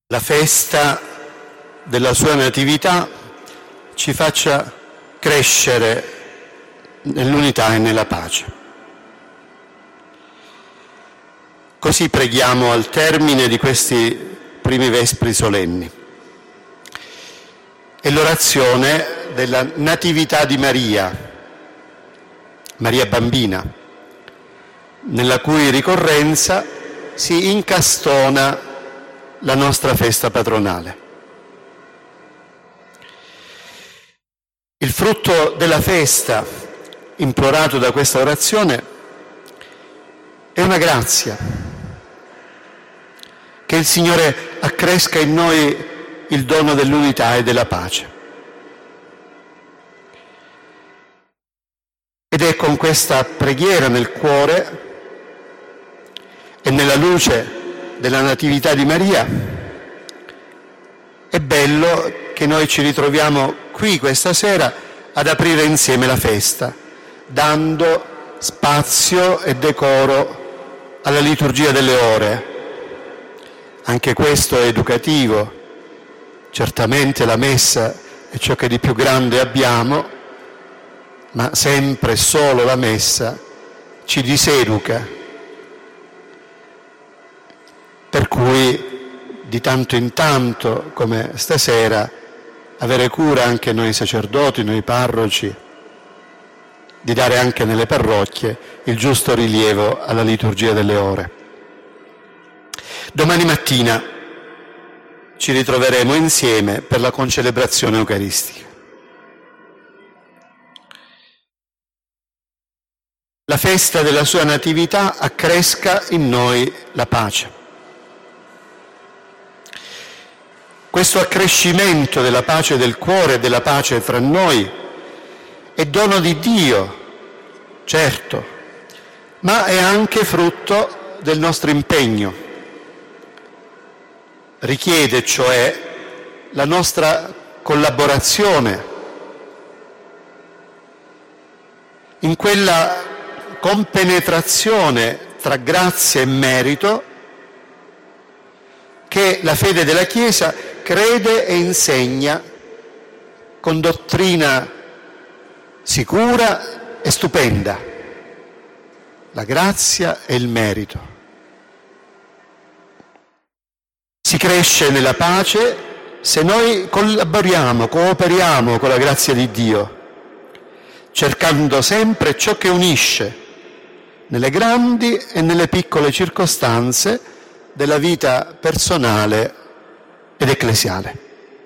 la festa della sua natività ci faccia crescere nell'unità e nella pace. Così preghiamo al termine di questi primi vespri solenni. È l'orazione della Natività di Maria, Maria Bambina, nella cui ricorrenza si incastona la nostra festa patronale. Il frutto della festa, implorato da questa orazione, è una grazia. Che il Signore accresca in noi il dono dell'unità e della pace. Ed è con questa preghiera nel cuore e nella luce della Natività di Maria, è bello che noi ci ritroviamo qui questa sera ad aprire insieme la festa, dando spazio e decoro alla liturgia delle ore. Anche questo è educativo. Certamente la messa è ciò che di più grande abbiamo, ma sempre solo la messa ci diseduca. Per cui di tanto in tanto, come stasera, avere cura anche noi sacerdoti, noi parroci, di dare anche nelle parrocchie il giusto rilievo alla liturgia delle ore. Domani mattina ci ritroveremo insieme per la concelebrazione eucaristica. La festa della sua natività accresca in noi la pace. Questo accrescimento della pace del cuore e della pace tra noi è dono di Dio, certo, ma è anche frutto del nostro impegno. Richiede cioè la nostra collaborazione in quella compenetrazione tra grazia e merito che la fede della Chiesa crede e insegna con dottrina sicura e stupenda, la grazia e il merito. Si cresce nella pace se noi collaboriamo, cooperiamo con la grazia di Dio, cercando sempre ciò che unisce nelle grandi e nelle piccole circostanze della vita personale ed ecclesiale.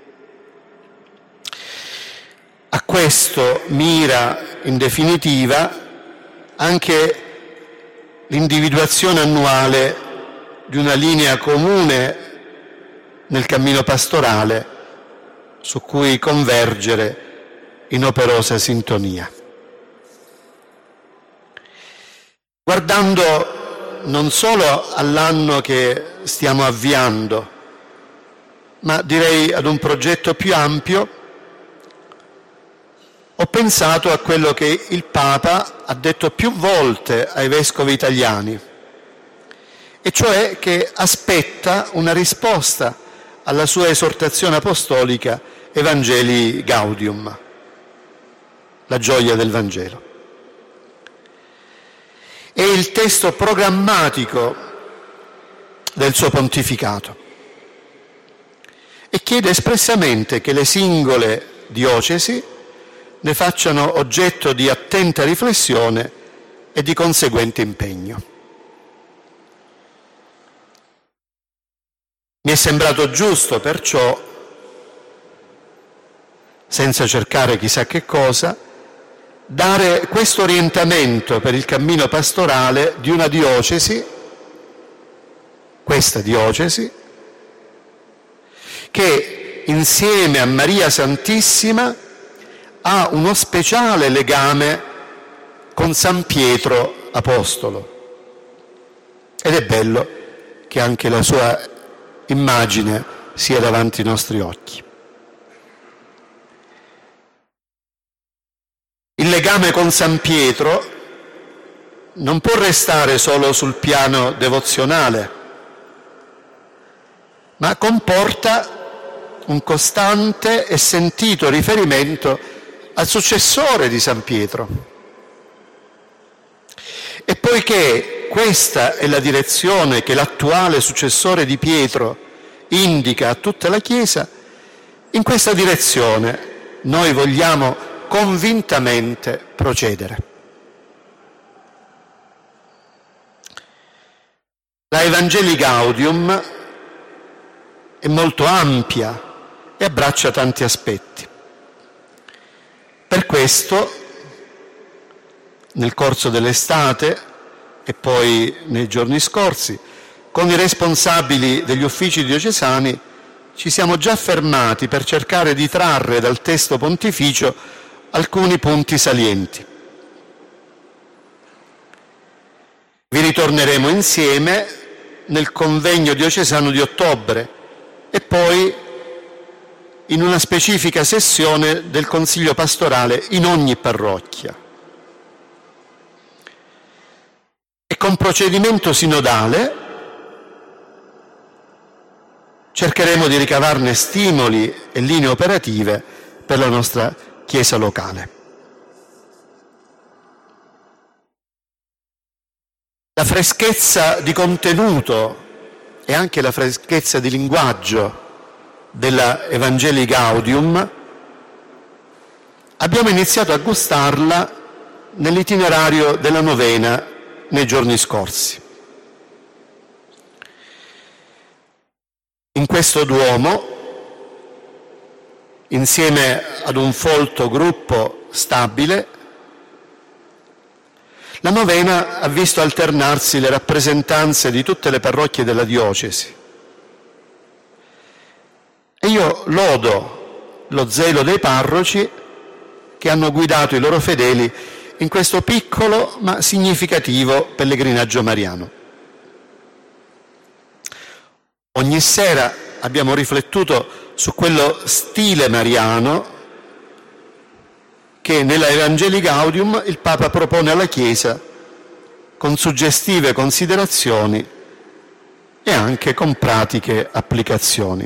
A questo mira in definitiva anche l'individuazione annuale di una linea comune nel cammino pastorale su cui convergere in operosa sintonia. Guardando non solo all'anno che stiamo avviando, ma direi ad un progetto più ampio, ho pensato a quello che il Papa ha detto più volte ai vescovi italiani, e cioè che aspetta una risposta alla sua esortazione apostolica Evangelii Gaudium, la gioia del Vangelo. È il testo programmatico del suo pontificato e chiede espressamente che le singole diocesi ne facciano oggetto di attenta riflessione e di conseguente impegno. Mi è sembrato giusto perciò, senza cercare chissà che cosa, dare questo orientamento per il cammino pastorale di una diocesi, questa diocesi, che insieme a Maria Santissima ha uno speciale legame con San Pietro Apostolo. Ed è bello che anche la sua immagine sia davanti ai nostri occhi. Il legame con San Pietro non può restare solo sul piano devozionale, ma comporta un costante e sentito riferimento al successore di San Pietro. E poiché questa è la direzione che l'attuale successore di Pietro indica a tutta la Chiesa, in questa direzione noi vogliamo convintamente procedere. La Evangelii Gaudium è molto ampia e abbraccia tanti aspetti. Per questo, nel corso dell'estate e poi nei giorni scorsi, con i responsabili degli uffici diocesani ci siamo già fermati per cercare di trarre dal testo pontificio alcuni punti salienti. Vi ritorneremo insieme nel convegno diocesano di ottobre e poi in una specifica sessione del Consiglio pastorale in ogni parrocchia. E con procedimento sinodale cercheremo di ricavarne stimoli e linee operative per la nostra Chiesa locale. La freschezza di contenuto e anche la freschezza di linguaggio della Evangelii Gaudium abbiamo iniziato a gustarla nell'itinerario della novena nei giorni scorsi. In questo Duomo, insieme ad un folto gruppo stabile, la novena ha visto alternarsi le rappresentanze di tutte le parrocchie della diocesi. E io lodo lo zelo dei parroci che hanno guidato i loro fedeli in questo piccolo ma significativo pellegrinaggio mariano. Ogni sera abbiamo riflettuto su quello stile mariano che nella Evangelii Gaudium il Papa propone alla Chiesa con suggestive considerazioni e anche con pratiche applicazioni.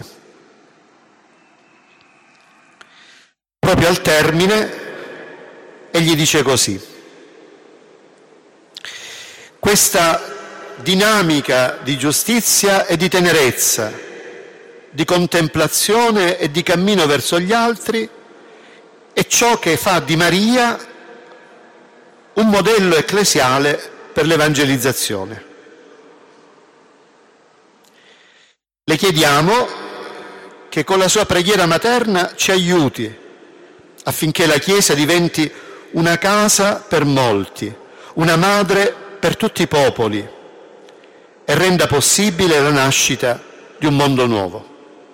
Proprio al termine egli dice così: questa dinamica di giustizia e di tenerezza, di contemplazione e di cammino verso gli altri è ciò che fa di Maria un modello ecclesiale per l'evangelizzazione. Le chiediamo che con la sua preghiera materna ci aiuti affinché la Chiesa diventi una casa per molti, una madre per tutti i popoli e renda possibile la nascita di un mondo nuovo.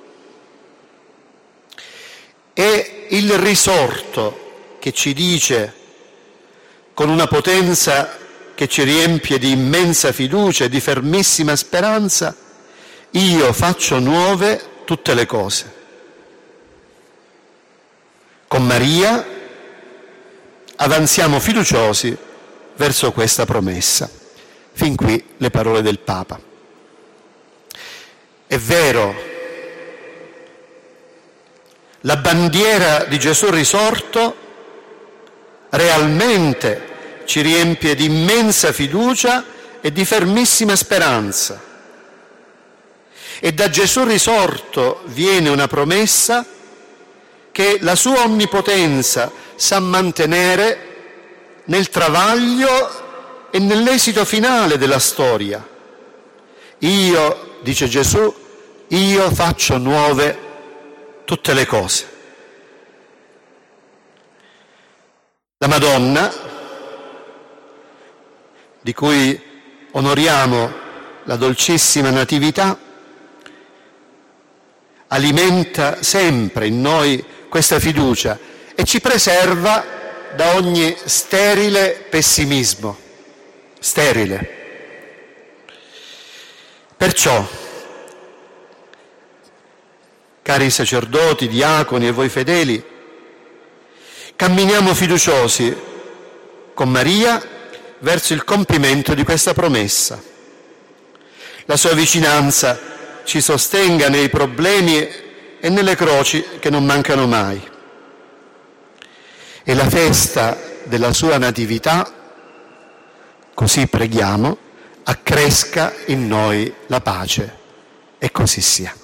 È il risorto che ci dice, con una potenza che ci riempie di immensa fiducia e di fermissima speranza: io faccio nuove tutte le cose. Con Maria avanziamo fiduciosi verso questa promessa. Fin qui le parole del Papa. È vero, la bandiera di Gesù risorto realmente ci riempie di immensa fiducia e di fermissima speranza. E da Gesù risorto viene una promessa che la sua onnipotenza sa mantenere nel travaglio e nell'esito finale della storia. Io, dice Gesù, io faccio nuove tutte le cose. La Madonna, di cui onoriamo la dolcissima natività, alimenta sempre in noi questa fiducia e ci preserva da ogni sterile pessimismo. Sterile. Perciò, cari sacerdoti, diaconi e voi fedeli, camminiamo fiduciosi con Maria verso il compimento di questa promessa. La sua vicinanza ci sostenga nei problemi e nelle croci che non mancano mai. E la festa della sua natività, così preghiamo, accresca in noi la pace. E così sia.